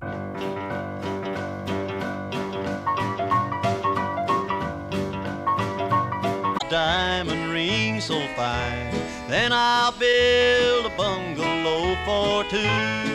Diamond ring so fine, then I'll build a bungalow for two.